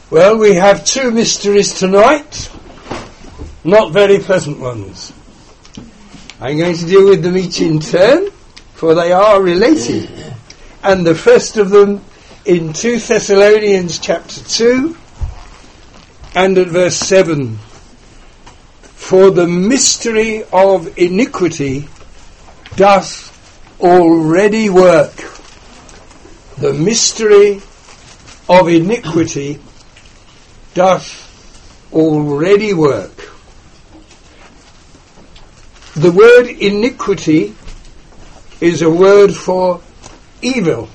Well, we have two mysteries tonight, not very pleasant ones. I'm going to deal with them each in turn, for they are related. And the first of them in 2 Thessalonians chapter 2 and at verse 7. For the mystery of iniquity doth already work. The mystery of iniquity doth already work. The word iniquity is a word for evil.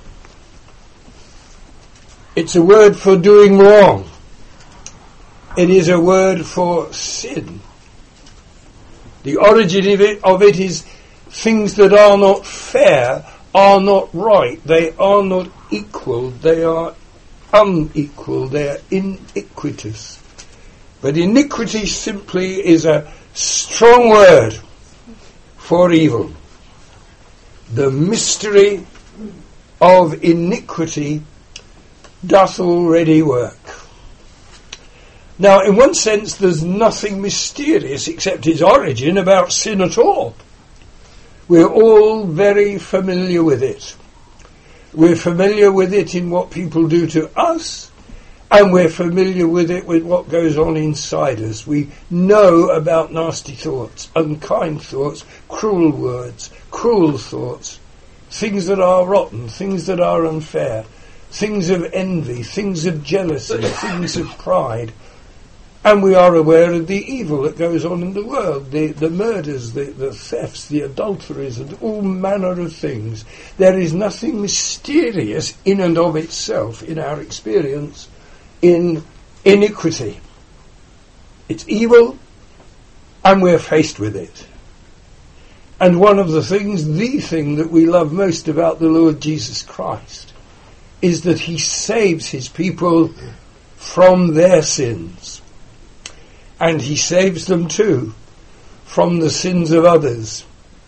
It's a word for doing wrong. It is a word for sin. The origin of it is things that are not fair, are not right, they are not equal, they are unequal, they are iniquitous. But iniquity simply is a strong word for evil. The mystery of iniquity doth already work. Now, in one sense, there's nothing mysterious except its origin about sin at all. We're all very familiar with it. We're familiar with it in what people do to us, and we're familiar with it with what goes on inside us. We know about nasty thoughts, unkind thoughts, cruel words, cruel thoughts, things that are rotten, things that are unfair, things of envy, things of jealousy, things of pride. And we are aware of the evil that goes on in the world, the murders, the thefts, the adulteries, and all manner of things. There is nothing mysterious in and of itself, in our experience, in iniquity. It's evil, and we're faced with it. And one of the thing that we love most about the Lord Jesus Christ, is that he saves his people from their sins. And he saves them too from the sins of others.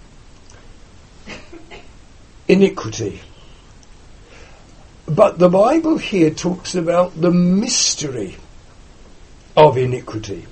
Iniquity. But the Bible here talks about the mystery of iniquity.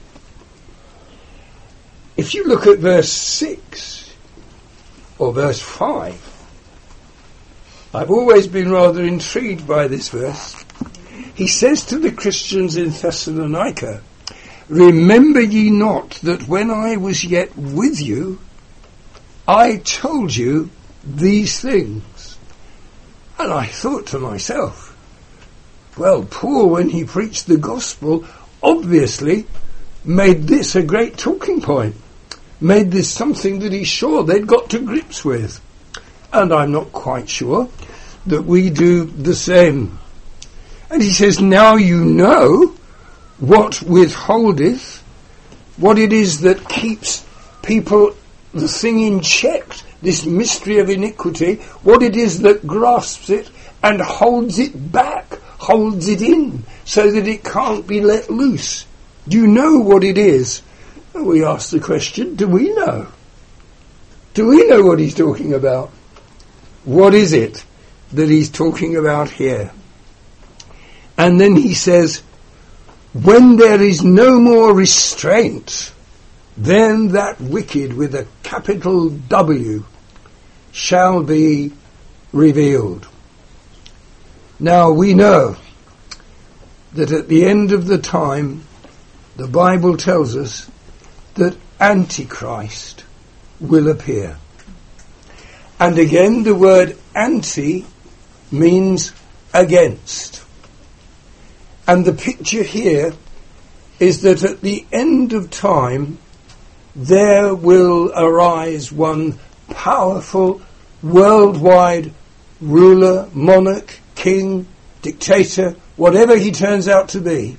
If you look at verse 6 or verse 5, I've always been rather intrigued by this verse. He says to the Christians in Thessalonica, remember ye not that when I was yet with you, I told you these things? And I thought to myself, well, Paul, when he preached the gospel, obviously made this a great talking point, made this something that he's sure they'd got to grips with. And I'm not quite sure that we do the same. And he says, now you know what withholdeth, what it is that keeps people, the thing in check, this mystery of iniquity, what it is that grasps it and holds it back, holds it in, so that it can't be let loose. Do you know what it is? And we ask the question, do we know? Do we know what he's talking about? What is it that he's talking about here? And then he says, when there is no more restraint, then that wicked with a capital W shall be revealed. Now we know that at the end of the time, the Bible tells us that Antichrist will appear. And again, the word anti means against. And the picture here is that at the end of time, there will arise one powerful, worldwide ruler, monarch, king, dictator, whatever he turns out to be.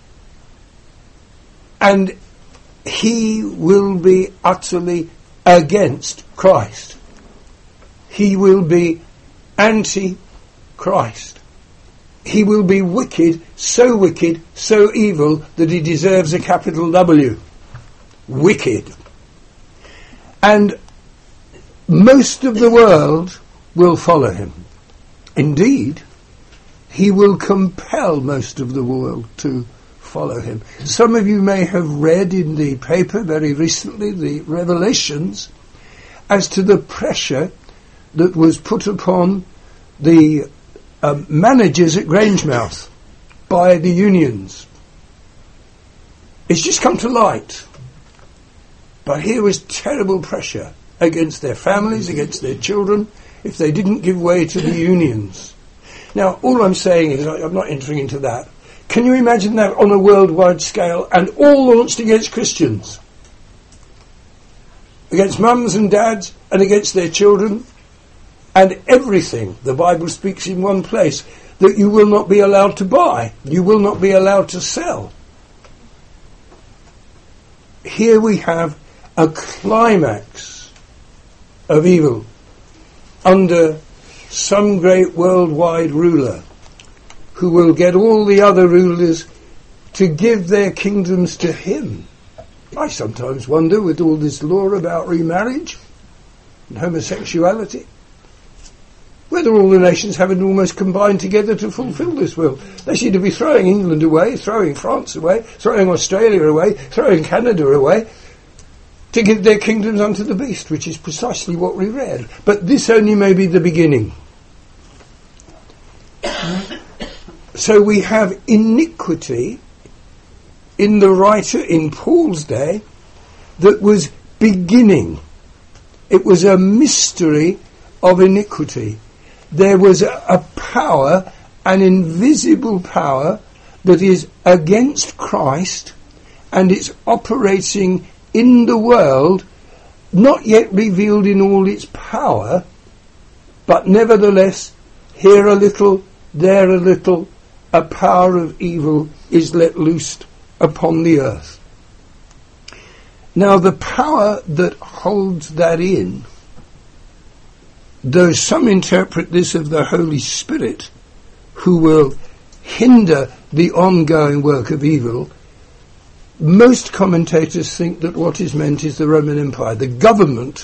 And he will be utterly against Christ. He will be anti-Christ. He will be wicked, so evil, that he deserves a capital W. Wicked. And most of the world will follow him. Indeed, he will compel most of the world to follow him. Some of you may have read in the paper very recently the revelations as to the pressure that was put upon the managers at Grangemouth by the unions. It's just come to light. But here was terrible pressure against their families, against their children, if they didn't give way to the unions. Now, all I'm saying is, I'm not entering into that. Can you imagine that on a worldwide scale, and all launched against Christians? Against mums and dads, and against their children, and everything. The Bible speaks in one place that you will not be allowed to buy, you will not be allowed to sell. Here we have a climax of evil under some great worldwide ruler who will get all the other rulers to give their kingdoms to him. I sometimes wonder, with all this law about remarriage and homosexuality, whether all the nations haven't almost combined together to fulfill this will. They seem to be throwing England away, throwing France away, throwing Australia away, throwing Canada away, to give their kingdoms unto the beast, which is precisely what we read. But this only may be the beginning. So we have iniquity in the writer in Paul's day that was beginning. It was a mystery of iniquity. There was a power, an invisible power, that is against Christ, and it's operating in the world, not yet revealed in all its power, but nevertheless, here a little, there a little, a power of evil is let loose upon the earth. Now the power that holds that in, though some interpret this of the Holy Spirit, who will hinder the ongoing work of evil, most commentators think that what is meant is the Roman Empire. The government,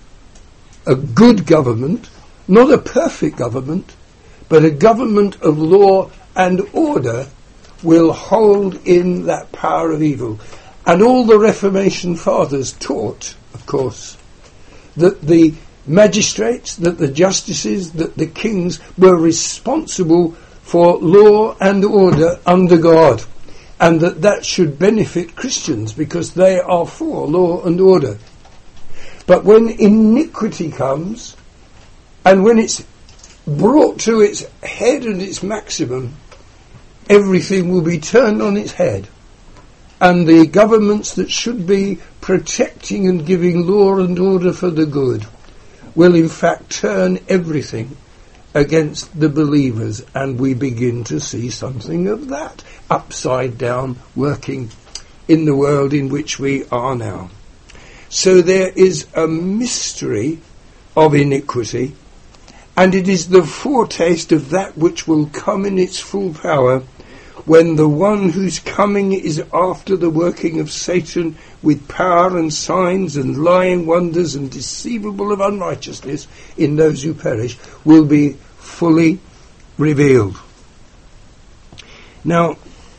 a good government, not a perfect government, but a government of law and order, will hold in that power of evil. And all the Reformation fathers taught, of course, that the magistrates, that the justices, that the kings were responsible for law and order under God, and that should benefit Christians because they are for law and order. But when iniquity comes, and when it's brought to its head and its maximum, everything will be turned on its head, and the governments that should be protecting and giving law and order for the good will in fact turn everything against the believers, and we begin to see something of that upside down working in the world in which we are now. So there is a mystery of iniquity, and it is the foretaste of that which will come in its full power when the one whose coming is after the working of Satan with power and signs and lying wonders and deceivable of unrighteousness in those who perish will be fully revealed. Now,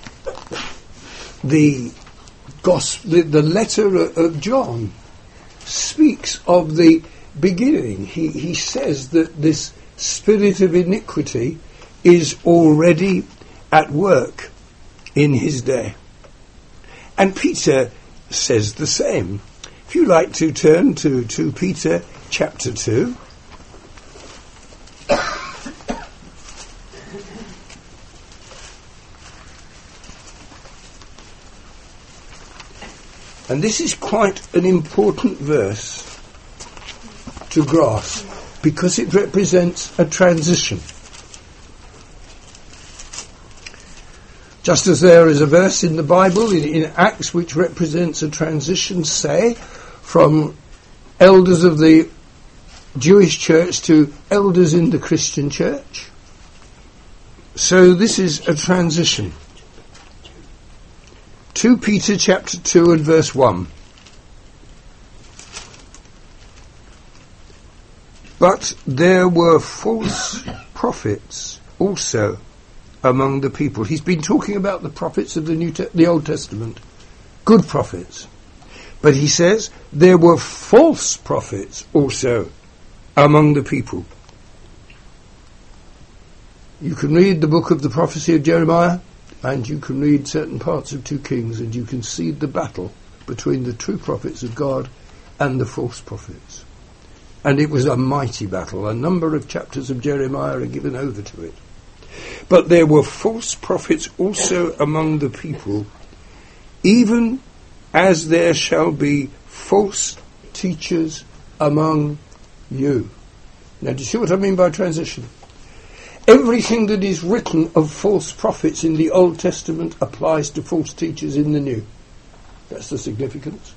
the letter of John speaks of the beginning. He says that this spirit of iniquity is already at work in his day. And Peter says the same. If you like to turn to 2 Peter chapter 2. And this is quite an important verse to grasp because it represents a transition. Just as there is a verse in the Bible, in Acts, which represents a transition, say, from elders of the Jewish church to elders in the Christian church. So this is a transition. 2 Peter chapter 2 and verse 1. But there were false prophets also among the people. He's been talking about the prophets of the Old Testament, good prophets. But he says there were false prophets also among the people. You can read the book of the prophecy of Jeremiah, and you can read certain parts of 2 Kings, and you can see the battle between the true prophets of God and the false prophets. And it was a mighty battle. A number of chapters of Jeremiah are given over to it. But there were false prophets also among the people, even as there shall be false teachers among you. Now, do you see what I mean by transition? Everything that is written of false prophets in the Old Testament applies to false teachers in the New. That's the significance.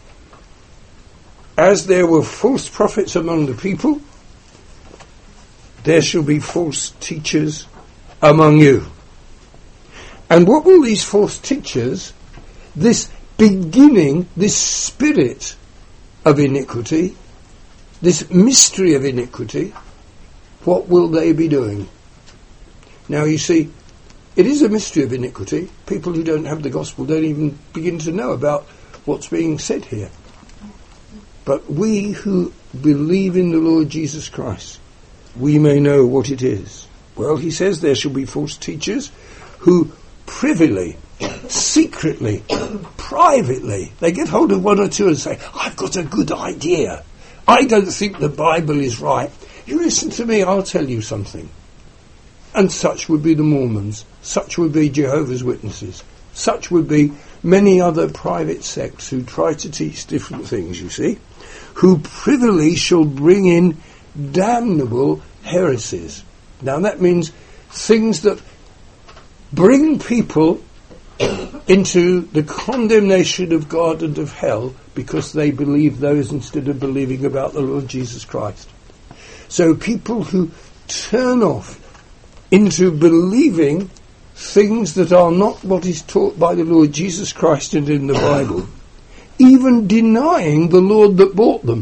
As there were false prophets among the people, there shall be false teachers among you. And what will these false teachers, this beginning, this spirit of iniquity, this mystery of iniquity, what will they be doing? Now you see, it is a mystery of iniquity. People who don't have the gospel don't even begin to know about what's being said here. But we who believe in the Lord Jesus Christ, we may know what it is. Well, he says there shall be false teachers who privily, secretly, privately, they get hold of one or two and say, I've got a good idea. I don't think the Bible is right. You listen to me, I'll tell you something. And such would be the Mormons, such would be Jehovah's Witnesses, such would be many other private sects who try to teach different things, you see, who privily shall bring in damnable heresies. Now that means things that bring people into the condemnation of God and of hell because they believe those instead of believing about the Lord Jesus Christ. So people who turn off into believing things that are not what is taught by the Lord Jesus Christ and in the Bible, even denying the Lord that bought them.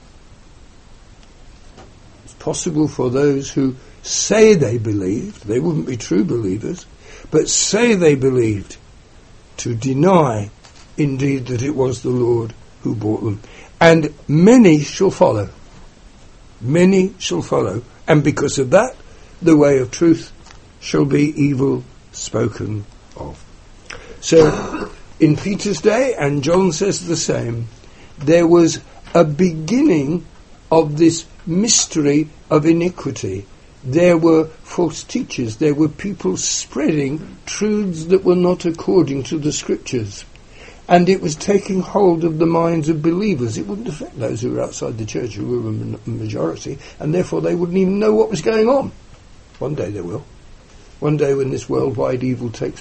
It's possible for those who say they believed, they wouldn't be true believers, but say they believed, to deny indeed that it was the Lord who bought them. And many shall follow. Many shall follow. And because of that, the way of truth shall be evil spoken of. So, in Peter's day, and John says the same, there was a beginning of this mystery of iniquity. There were false teachers. There were people spreading truths that were not according to the Scriptures. And it was taking hold of the minds of believers. It wouldn't affect those who were outside the church, who were a majority, and therefore they wouldn't even know what was going on. One day they will. One day when this worldwide evil takes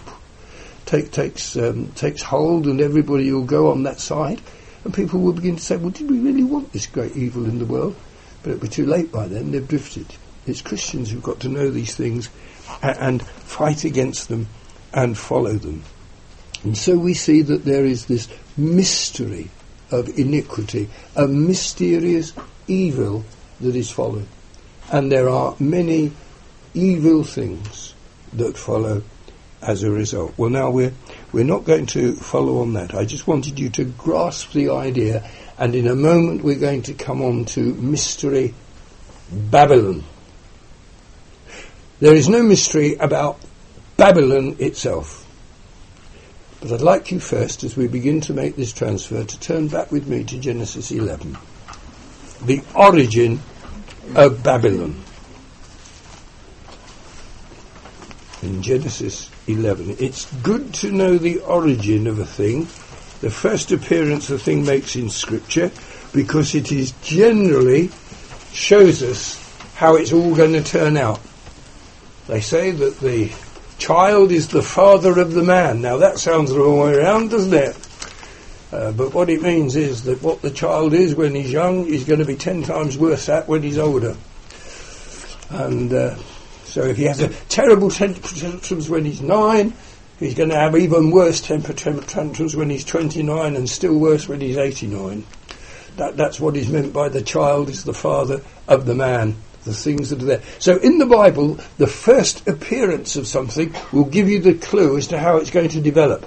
hold and everybody will go on that side, and people will begin to say, well, did we really want this great evil in the world? But it'll be too late by then. They've drifted. It's Christians who've got to know these things and fight against them and follow them. And so we see that there is this mystery of iniquity, a mysterious evil that is followed. And there are many evil things that follow as a result. Well, now we're not going to follow on that. I just wanted you to grasp the idea, and in a moment we're going to come on to mystery Babylon. There is no mystery about Babylon itself. But I'd like you first, as we begin to make this transfer, to turn back with me to Genesis 11. The origin of Babylon. In Genesis 11. It's good to know the origin of a thing, the first appearance a thing makes in Scripture, because it is generally shows us how it's all going to turn out. They say that the child is the father of the man. Now that sounds the wrong way around, doesn't it? But what it means is that what the child is when he's young, he's going to be 10 times worse at when he's older. And so if he has a terrible tantrums when he's 9, he's going to have even worse temper tantrums when he's 29 and still worse when he's 89. That's what is meant by the child is the father of the man. the things that are there. So in the Bible, the first appearance of something will give you the clue as to how it's going to develop.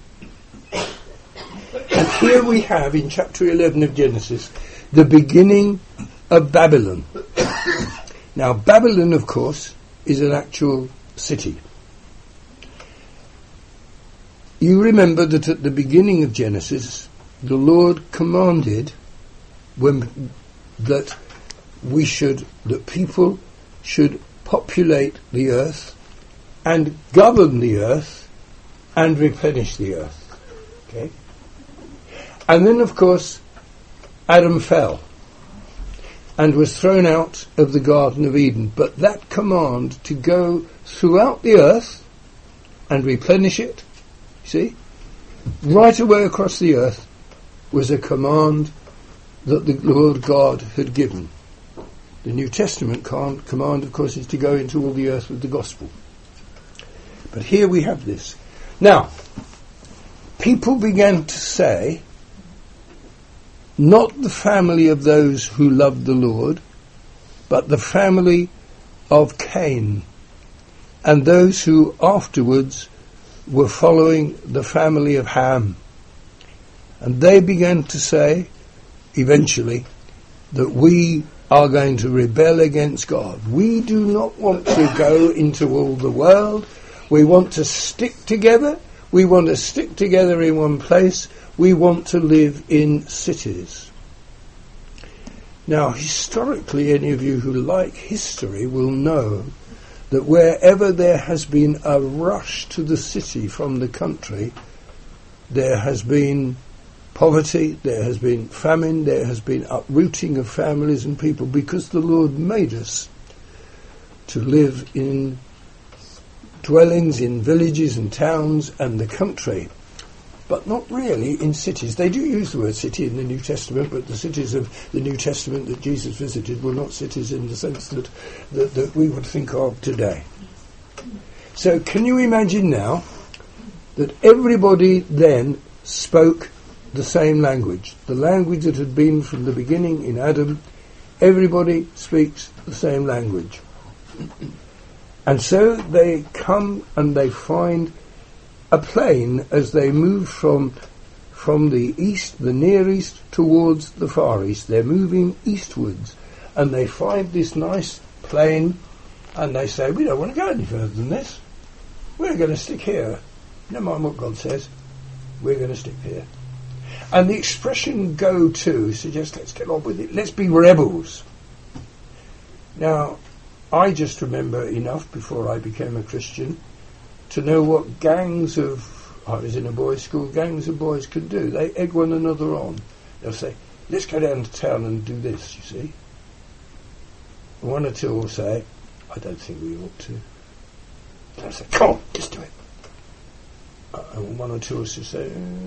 And here we have, in chapter 11 of Genesis, the beginning of Babylon. Now, Babylon, of course, is an actual city. You remember that at the beginning of Genesis, the Lord commanded that people should populate the earth and govern the earth and replenish the earth. Okay? And then, of course, Adam fell and was thrown out of the Garden of Eden. But that command to go throughout the earth and replenish it, see, right away across the earth, was a command that the Lord God had given. The New Testament command, of course, is to go into all the earth with the gospel. But here we have this. Now, people began to say, not the family of those who loved the Lord, but the family of Cain, and those who afterwards were following the family of Ham. And they began to say, eventually, that we are going to rebel against God. We do not want to go into all the world. We want to stick together. We want to stick together in one place. We want to live in cities. Now, historically, any of you who like history will know that wherever there has been a rush to the city from the country, there has been poverty, there has been famine, there has been uprooting of families and people, because the Lord made us to live in dwellings in villages and towns and the country, but not really in cities. They do use the word city in the New Testament, but the cities of the New Testament that Jesus visited were not cities in the sense that we would think of today. So can you imagine now that everybody then spoke the same language, the language that had been from the beginning in Adam? Everybody speaks the same language. And so they come and they find a plain as they move from the east, the Near East, towards the Far East. They're moving eastwards, and they find this nice plain, and they say, we don't want to go any further than this. We're going to stick here. Never mind what God says. We're going to stick here. And the expression go to suggests, let's get on with it. Let's be rebels. Now, I just remember enough before I became a Christian to know what I was in a boys' school, gangs of boys could do. They egg one another on. They'll say, let's go down to town and do this, you see. And one or two will say, I don't think we ought to. They'll say, come on, let's do it. And one or two will say,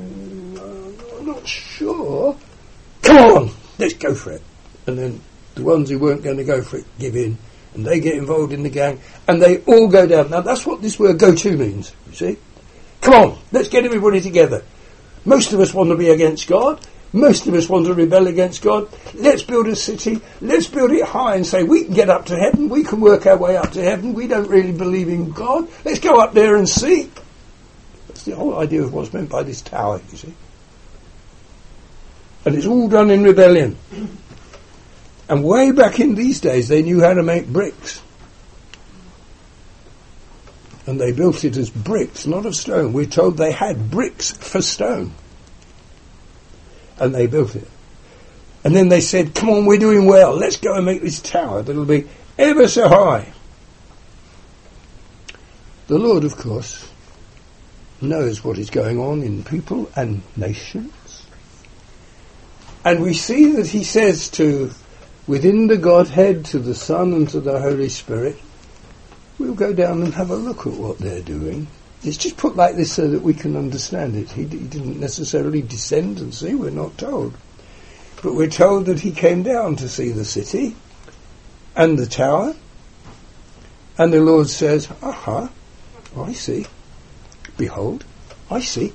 I'm not sure. Come on, let's go for it. And then the ones who weren't going to go for it give in, and they get involved in the gang, and they all go down. Now that's what this word go to means, you see. Come on, let's get everybody together. Most of us want to be against God. Most of us want to rebel against God. Let's build a city. Let's build it high and say we can get up to heaven. We can work our way up to heaven. We don't really believe in God. Let's go up there and see. That's the whole idea of what's meant by this tower, you see. And it's all done in rebellion. And way back in these days, they knew how to make bricks. And they built it as bricks, not of stone. We're told they had bricks for stone. And they built it. And then they said, come on, we're doing well. Let's go and make this tower that'll be ever so high. The Lord, of course, knows what is going on in people and nations. And we see that he says within the Godhead, to the Son and to the Holy Spirit, we'll go down and have a look at what they're doing. It's just put like this so that we can understand it. He didn't necessarily descend and see, we're not told. But we're told that he came down to see the city and the tower. And the Lord says, aha, I see. Behold, I see.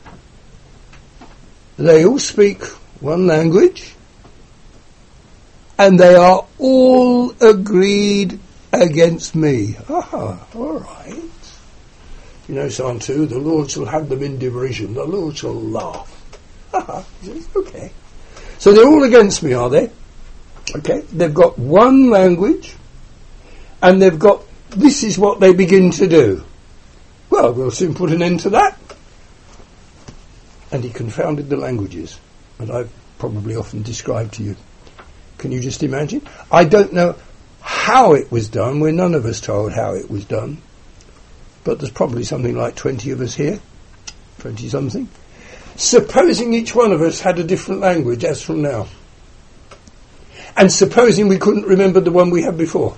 They all speak one language. and they are all agreed against me. Ah, all right. You know Psalm 2, the Lord shall have them in derision, the Lord shall laugh. Ah, okay. So they're all against me, are they? Okay, they've got one language, and they've got, this is what they begin to do. Well, we'll soon put an end to that. And he confounded the languages, and I've probably often described to you. Can you just imagine? I don't know how it was done. We're none of us told how it was done. But there's probably something like 20 of us here, 20-something. Supposing each one of us had a different language as from now. And supposing we couldn't remember the one we had before.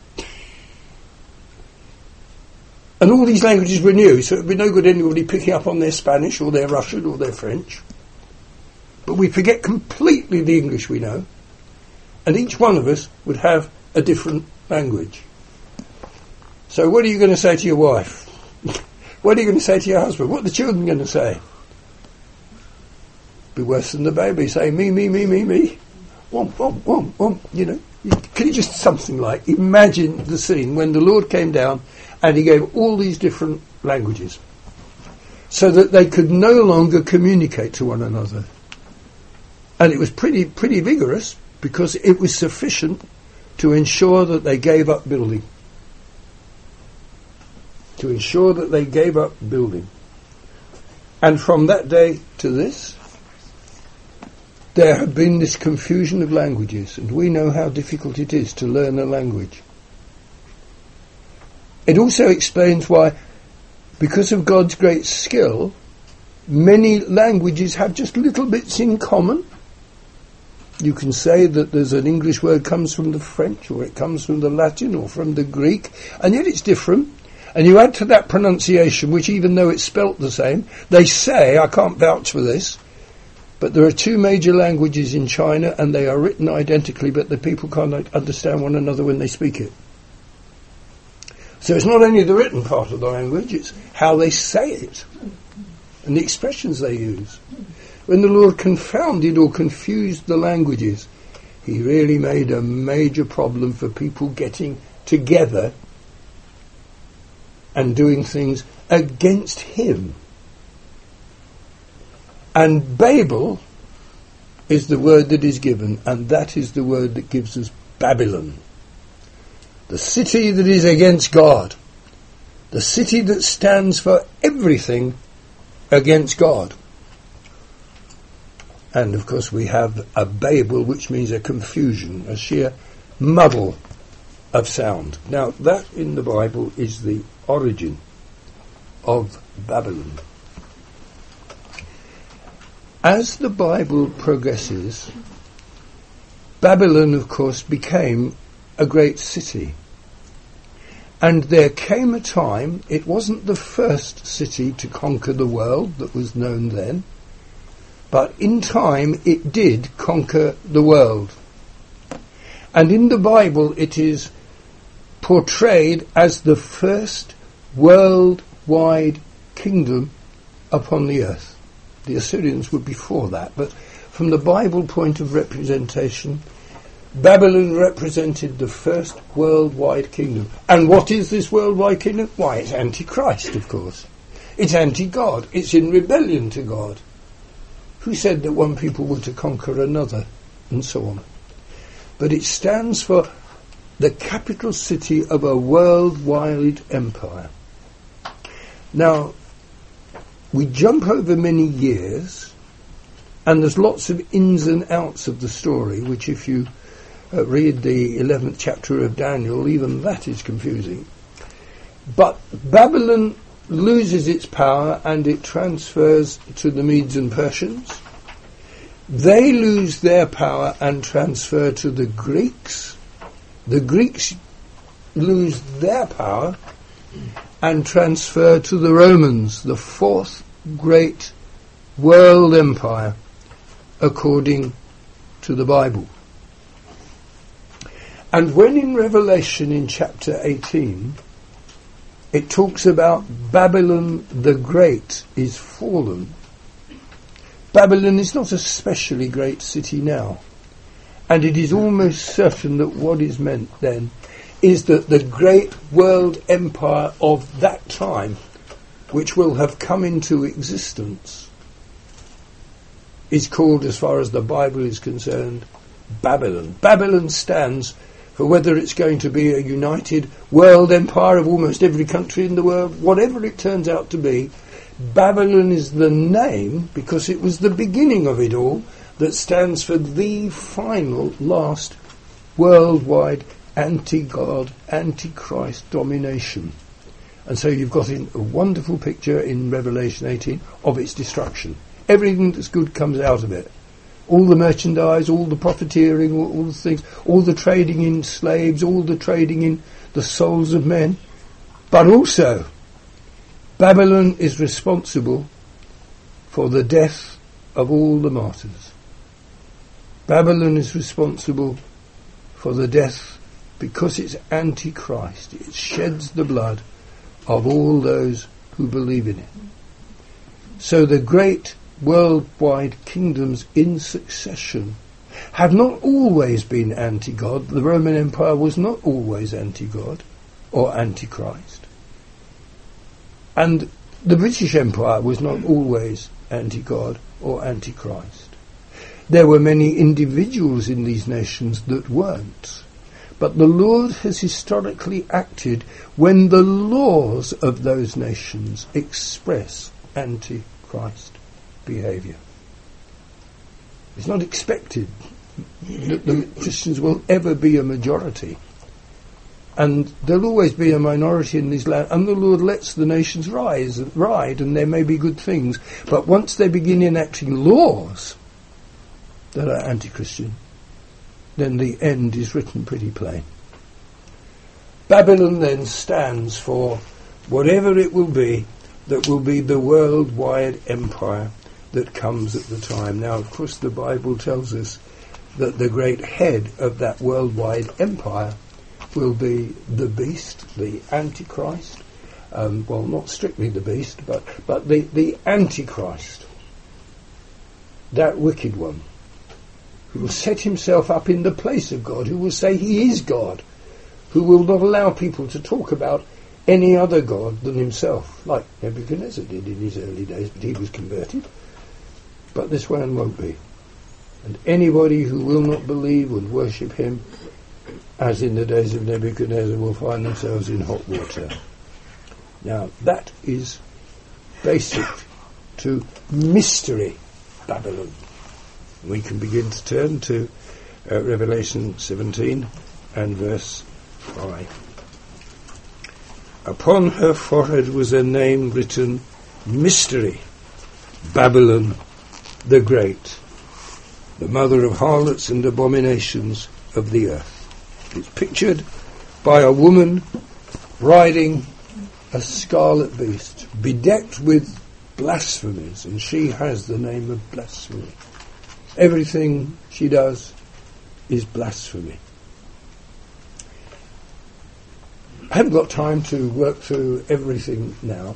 And all these languages were new, so it would be no good anybody picking up on their Spanish or their Russian or their French. But we forget completely the English we know. And each one of us would have a different language. So what are you going to say to your wife? What are you going to say to your husband? What are the children going to say? Be worse than the baby saying, me, me, me, me, me. Womp, womp, womp, womp. You know, can you just something like, imagine the scene when the Lord came down and he gave all these different languages so that they could no longer communicate to one another. And it was pretty vigorous because it was sufficient to ensure that they gave up building. To ensure that they gave up building. And from that day to this, there had been this confusion of languages, and we know how difficult it is to learn a language. It also explains why, because of God's great skill, many languages have just little bits in common. You can say that there's an English word comes from the French, or it comes from the Latin, or from the Greek, and yet it's different. And you add to that pronunciation, which even though it's spelt the same, they say, I can't vouch for this, but there are two major languages in China, and they are written identically, but the people can't understand one another when they speak it. So it's not only the written part of the language, it's how they say it, and the expressions they use. When the Lord confounded or confused the languages, he really made a major problem for people getting together and doing things against him. And Babel is the word that is given, and that is the word that gives us Babylon. The city that is against God. The city that stands for everything against God. And of course we have a Babel, which means a confusion, a sheer muddle of sound. Now that in the Bible is the origin of Babylon. As the Bible progresses, Babylon, of course, became a great city. And there came a time, it wasn't the first city to conquer the world that was known then, but in time it did conquer the world. And in the Bible it is portrayed as the first worldwide kingdom upon the earth. The Assyrians were before that, but from the Bible point of representation, Babylon represented the first worldwide kingdom. And what is this worldwide kingdom? Why, it's Antichrist, of course. It's anti-God. It's in rebellion to God. Who said that one people were to conquer another, and so on. But it stands for the capital city of a worldwide empire. Now, we jump over many years, and there's lots of ins and outs of the story, which if you read the 11th chapter of Daniel, even that is confusing. But Babylon loses its power and it transfers to the Medes and Persians. They lose their power and transfer to the Greeks. The Greeks lose their power and transfer to the Romans, the fourth great world empire, according to the Bible. And when in Revelation in chapter 18, it talks about Babylon the Great is fallen, Babylon is not a specially great city now. And it is almost certain that what is meant then is that the great world empire of that time, which will have come into existence, is called, as far as the Bible is concerned, Babylon. Babylon stands for whether it's going to be a united world empire of almost every country in the world, whatever it turns out to be. Babylon is the name, because it was the beginning of it all, that stands for the final, last, worldwide anti-God, anti-Christ domination. And so you've got a wonderful picture in Revelation 18 of its destruction. Everything that's good comes out of it. All the merchandise, all the profiteering, all the things, all the trading in slaves, all the trading in the souls of men. But also, Babylon is responsible for the death of all the martyrs. Babylon is responsible for the death, because it's anti-Christ. It sheds the blood of all those who believe in it. So the great worldwide kingdoms in succession have not always been anti-God. The Roman Empire was not always anti-God or anti-Christ. And the British Empire was not always anti-God or anti-Christ. There were many individuals in these nations that weren't. But the Lord has historically acted when the laws of those nations express anti-Christ behaviour. It's not expected that the Christians will ever be a majority. And there'll always be a minority in this land, and the Lord lets the nations ride, and there may be good things. But once they begin enacting laws that are anti-Christian, then the end is written pretty plain. Babylon then stands for whatever it will be that will be the worldwide empire that comes at the time. Now, of course, the Bible tells us that the great head of that worldwide empire will be the beast, the Antichrist. Well, not strictly the beast, but the Antichrist, that wicked one, who will set himself up in the place of God, who will say he is God, who will not allow people to talk about any other God than himself, like Nebuchadnezzar did in his early days, but he was converted. But this one won't be. And anybody who will not believe and worship him, as in the days of Nebuchadnezzar, will find themselves in hot water. Now, that is basic to Mystery Babylon. We can begin to turn to Revelation 17 and verse 5. Upon her forehead was a name written, Mystery, Babylon the Great, the mother of harlots and abominations of the earth. It's pictured by a woman riding a scarlet beast, bedecked with blasphemies, and she has the name of blasphemy. Everything she does is blasphemy. I haven't got time to work through everything now,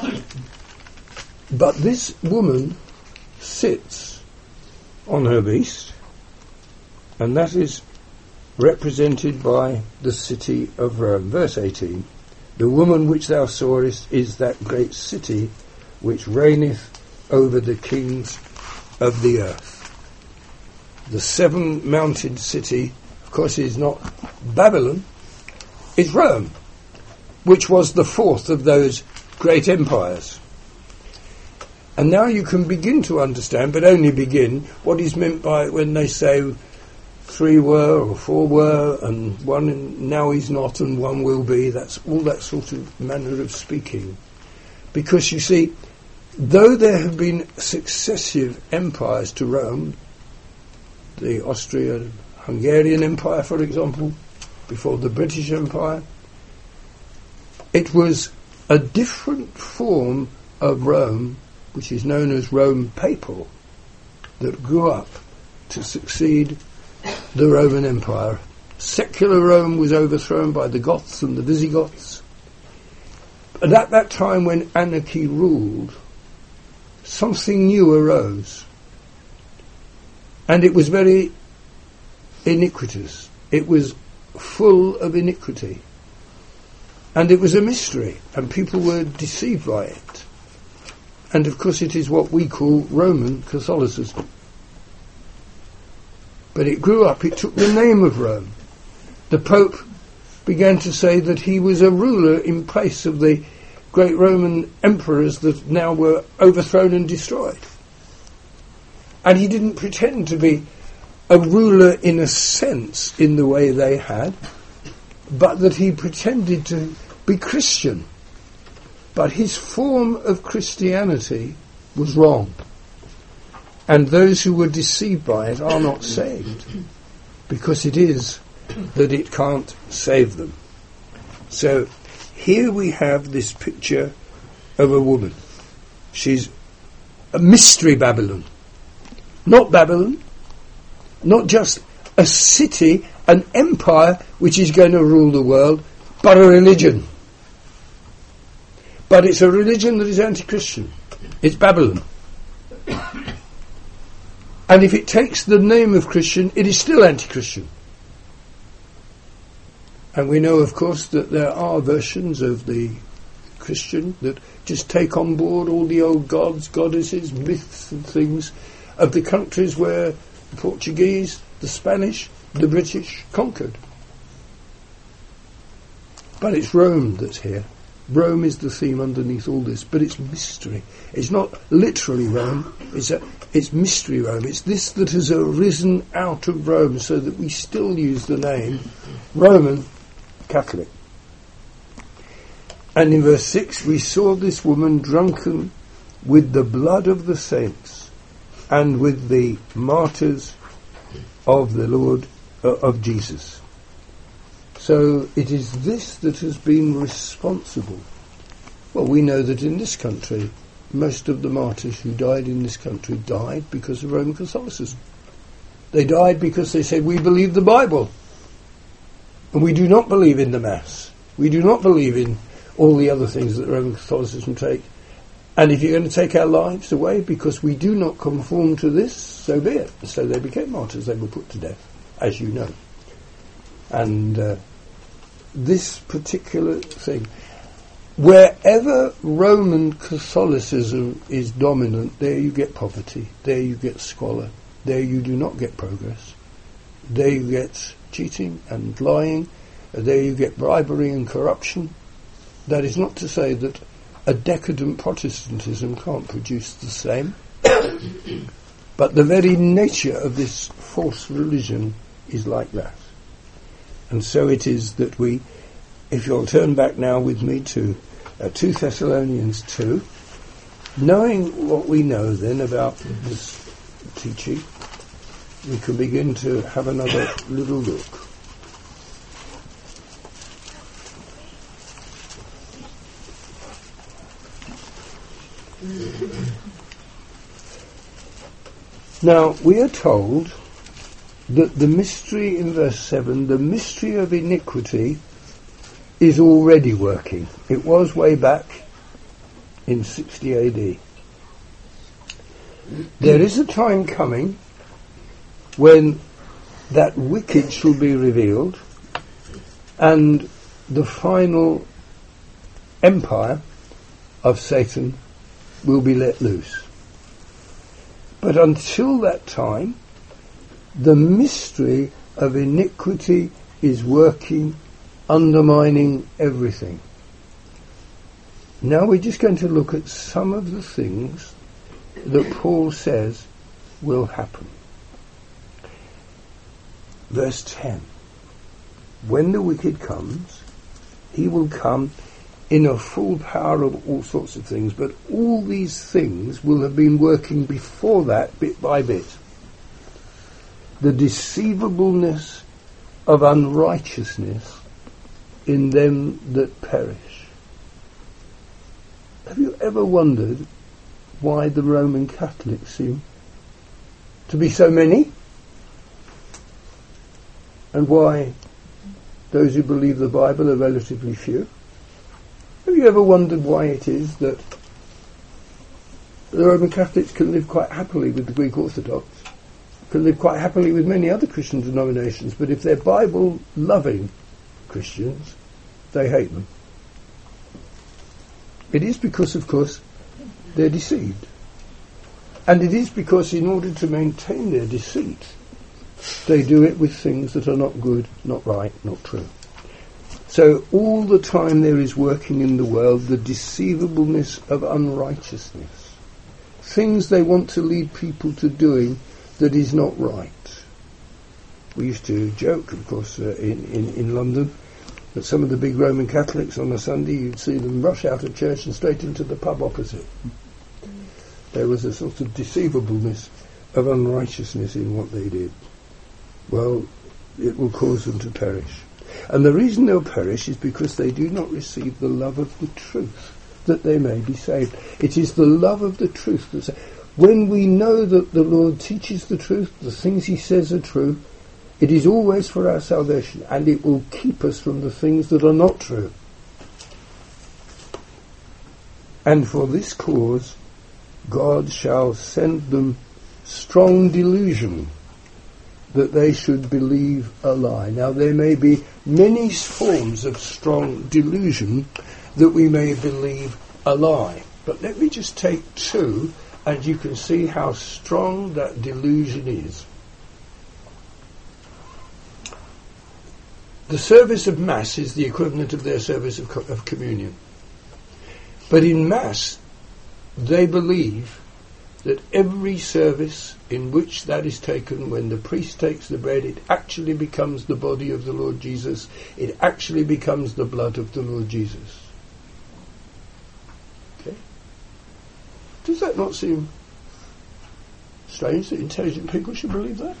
but this woman sits on her beast, and that is represented by the city of Rome. Verse 18, the woman which thou sawest is that great city which reigneth over the kings of the earth. The seven-mounted city, of course, is not Babylon, it's Rome, which was the fourth of those great empires. And now you can begin to understand, but only begin, what is meant by when they say 3 were or 4 were and one now is not and one will be. That's all that sort of manner of speaking. Because you see, though there have been successive empires to Rome, the Austro-Hungarian Empire, for example, before the British Empire, it was a different form of Rome, which is known as Rome Papal, that grew up to succeed the Roman Empire. Secular Rome was overthrown by the Goths and the Visigoths. And at that time when anarchy ruled, something new arose. And it was very iniquitous. It was full of iniquity. And it was a mystery, and people were deceived by it. And of course it is what we call Roman Catholicism. But it grew up, it took the name of Rome. The Pope began to say that he was a ruler in place of the great Roman emperors that now were overthrown and destroyed. And he didn't pretend to be a ruler in a sense in the way they had, but that he pretended to be Christian. But his form of Christianity was wrong. And those who were deceived by it are not saved, because it is that it can't save them. So here we have this picture of a woman. She's a mystery Babylon. Not Babylon, not just a city, an empire which is going to rule the world, but a religion. But it's a religion that is anti-Christian. It's Babylon. And if it takes the name of Christian, it is still anti-Christian. And we know, of course, that there are versions of the Christian that just take on board all the old gods, goddesses, myths and things of the countries where the Portuguese, the Spanish, the British conquered. But it's Rome that's here. Rome is the theme underneath all this, but it's mystery. It's not literally Rome, it's mystery Rome. It's this that has arisen out of Rome so that we still use the name Roman Catholic. And in verse 6 we saw this woman drunken with the blood of the saints and with the martyrs of the Lord, of Jesus. So it is this that has been responsible. Well, we know that in this country, most of the martyrs who died in this country died because of Roman Catholicism. They died because they said, we believe the Bible. And we do not believe in the Mass. We do not believe in all the other things that Roman Catholicism take. And if you're going to take our lives away because we do not conform to this, so be it. So they became martyrs. They were put to death, as you know. And this particular thing, wherever Roman Catholicism is dominant, there you get poverty, there you get squalor, there you do not get progress, there you get cheating and lying, there you get bribery and corruption. That is not to say that a decadent Protestantism can't produce the same, but the very nature of this false religion is like that. And so it is that we, if you'll turn back now with me to 2 Thessalonians 2, knowing what we know then about this teaching, we can begin to have another little look. Now, we are told that the mystery in verse 7, the mystery of iniquity, is already working. It was way back in 60 AD. There is a time coming when that wicked shall be revealed and the final empire of Satan will be let loose. But until that time, the mystery of iniquity is working, undermining everything. Now we're just going to look at some of the things that Paul says will happen. Verse 10. When the wicked comes, he will come in a full power of all sorts of things, but all these things will have been working before that, bit by bit. The deceivableness of unrighteousness in them that perish. Have you ever wondered why the Roman Catholics seem to be so many? And why those who believe the Bible are relatively few? Have you ever wondered why it is that the Roman Catholics can live quite happily with the Greek Orthodox can live quite happily with many other Christian denominations, but if they're Bible-loving Christians, they hate them. It is because, of course, they're deceived. And it is because in order to maintain their deceit, they do it with things that are not good, not right, not true. So all the time there is working in the world the deceivableness of unrighteousness. Things they want to lead people to doing that is not right. We used to joke, of course, in London, that some of the big Roman Catholics on a Sunday, you'd see them rush out of church and straight into the pub opposite. There was a sort of deceivableness of unrighteousness in what they did. Well, it will cause them to perish. And the reason they'll perish is because they do not receive the love of the truth, that they may be saved. It is the love of the truth that saves. When we know that the Lord teaches the truth, the things he says are true, it is always for our salvation, and it will keep us from the things that are not true. And for this cause, God shall send them strong delusion, that they should believe a lie. Now there may be many forms of strong delusion that we may believe a lie. But let me just take two, and you can see how strong that delusion is. The service of Mass is the equivalent of their service of communion. But in Mass, they believe that every service in which that is taken, when the priest takes the bread, it actually becomes the body of the Lord Jesus. It actually becomes the blood of the Lord Jesus. Okay? Does that not seem strange that intelligent people should believe that?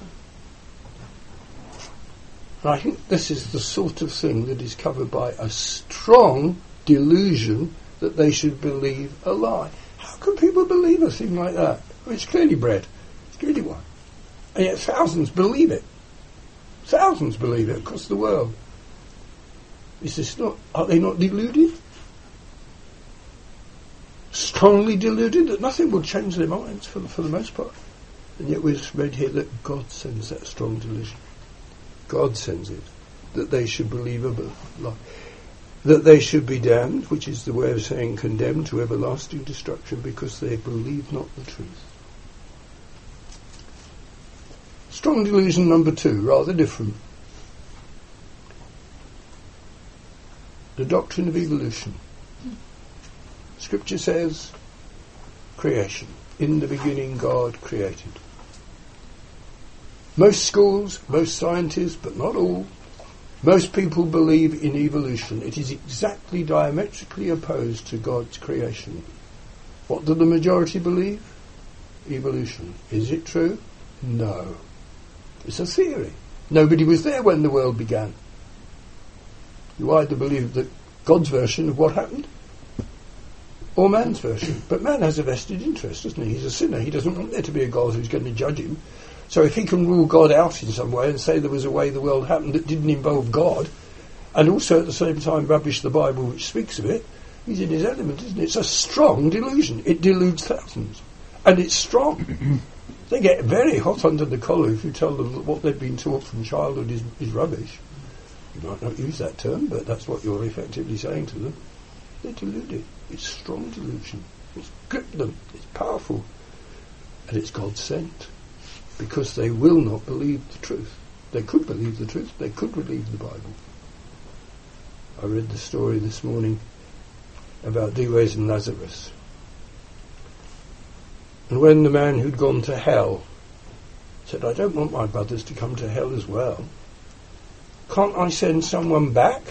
And I think this is the sort of thing that is covered by a strong delusion that they should believe a lie. How can people believe a thing like that? Well, it's clearly bread. It's clearly wine. And yet thousands believe it. Thousands believe it across the world. Is this not? Are they not deluded? Strongly deluded that nothing will change their minds for the most part. And yet we've read here that God sends that strong delusion. God sends it, that they should believe a lie. That they should be damned, which is the way of saying condemned to everlasting destruction, because they believe not the truth. Strong delusion number 2, rather different. The doctrine of evolution. Scripture says, creation. In the beginning God created. Most schools, most scientists, but not all, most people believe in evolution. It is exactly diametrically opposed to God's creation. What do the majority believe? Evolution. Is it true? No. It's a theory. Nobody was there when the world began. You either believe that God's version of what happened, or man's version. But man has a vested interest, doesn't he? He's a sinner. He doesn't want there to be a God who's going to judge him. So if he can rule God out in some way and say there was a way the world happened that didn't involve God, and also at the same time rubbish the Bible which speaks of it, he's in his element, isn't it? It's a strong delusion. It deludes thousands. And it's strong. They get very hot under the collar if you tell them that what they've been taught from childhood is rubbish. You might not use that term, but that's what you're effectively saying to them. They're deluded. It's strong delusion. It's gripped them. It's powerful. And it's God sent. Because they will not believe the truth. They could believe the truth. They could believe the Bible. I read the story this morning about Dives and Lazarus. And when the man who'd gone to hell said, I don't want my brothers to come to hell as well. Can't I send someone back?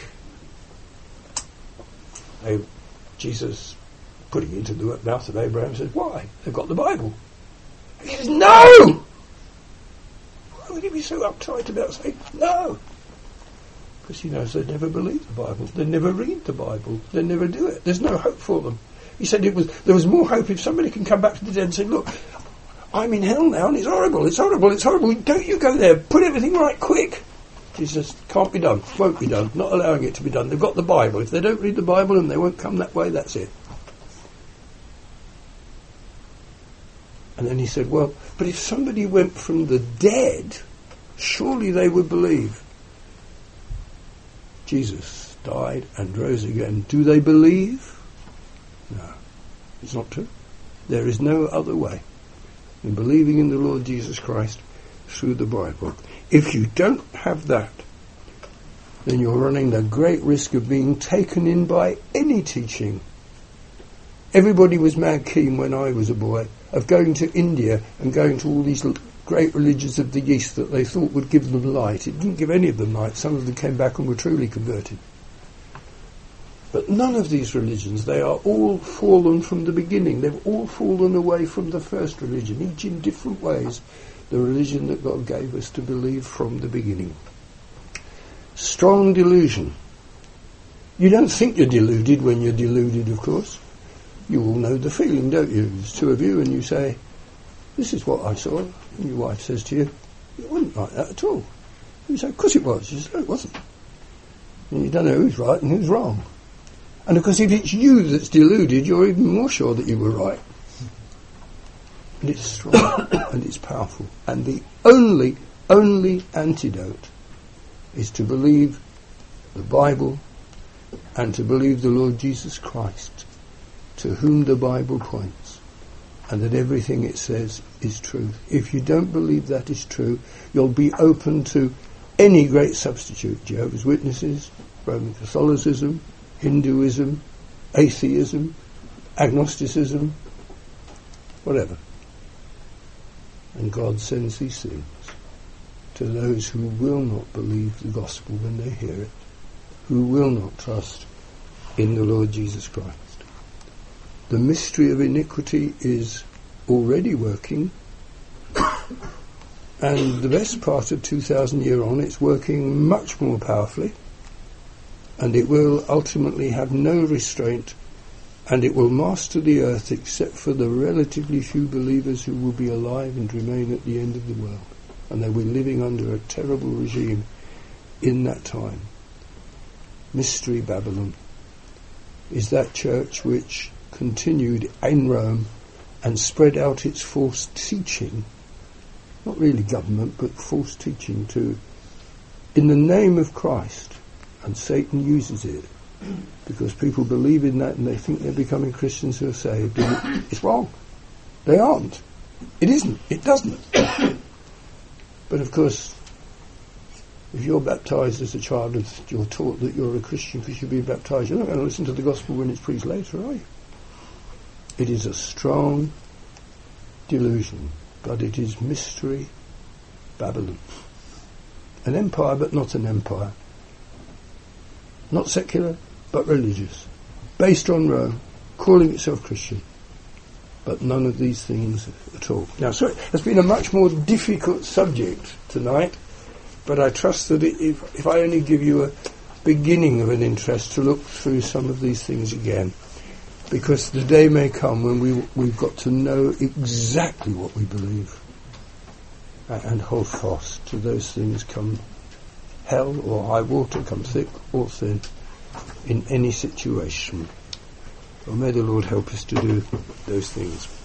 Jesus, putting it into the mouth of Abraham, says, why? They've got the Bible. And he says, no! Why would he be so uptight about saying no? Because he knows they never believe the Bible. They never read the Bible. They never do it. There's no hope for them. He said there was more hope if somebody can come back from the dead and say, look, I'm in hell now and it's horrible, it's horrible, it's horrible. Don't you go there. Put everything right quick. Jesus, can't be done. Won't be done. Not allowing it to be done. They've got the Bible. If they don't read the Bible and they won't come that way, that's it. And then he said, well, but if somebody went from the dead, surely they would believe. Jesus died and rose again. Do they believe? No, it's not true. There is no other way than believing in the Lord Jesus Christ through the Bible. If you don't have that, then you're running the great risk of being taken in by any teaching. Everybody was mad keen when I was a boy of going to India and going to all these great religions of the East that they thought would give them light. It didn't give any of them light. Some of them came back and were truly converted. But none of these religions, they are all fallen from the beginning. They've all fallen away from the first religion, each in different ways, the religion that God gave us to believe from the beginning. Strong delusion. You don't think you're deluded when you're deluded, of course. You all know the feeling, don't you? There's two of you and you say, this is what I saw. And your wife says to you, it wasn't like that at all. You say, of course it was. You say, no, it wasn't. And you don't know who's right and who's wrong. And of course if it's you that's deluded, you're even more sure that you were right. And it's strong and it's powerful. And the only antidote is to believe the Bible and to believe the Lord Jesus Christ, to whom the Bible points, and that everything it says is truth. If you don't believe that is true, you'll be open to any great substitute, Jehovah's Witnesses, Roman Catholicism, Hinduism, atheism, agnosticism, whatever. And God sends these things to those who will not believe the gospel when they hear it, who will not trust in the Lord Jesus Christ. The mystery of iniquity is already working, and the best part of 2,000 years on, it's working much more powerfully, and it will ultimately have no restraint, and it will master the earth except for the relatively few believers who will be alive and remain at the end of the world. And they will be living under a terrible regime in that time. Mystery Babylon is that church which continued in Rome and spread out its false teaching, not really government, but false teaching in the name of Christ. And Satan uses it because people believe in that and they think they're becoming Christians who are saved. And it's wrong. They aren't. It isn't. It doesn't. But of course, if you're baptised as a child and you're taught that you're a Christian because you've been baptised, you're not going to listen to the gospel when it's preached later, are you? It is a strong delusion, but it is mystery Babylon. An empire, but not an empire. Not secular, but religious. Based on Rome, calling itself Christian. But none of these things at all. Now, sorry, it's been a much more difficult subject tonight, but I trust that if I only give you a beginning of an interest to look through some of these things again, because the day may come when we've got to know exactly what we believe and hold fast to those things, come hell or high water, come thick or thin, in any situation. Well, may the Lord help us to do those things.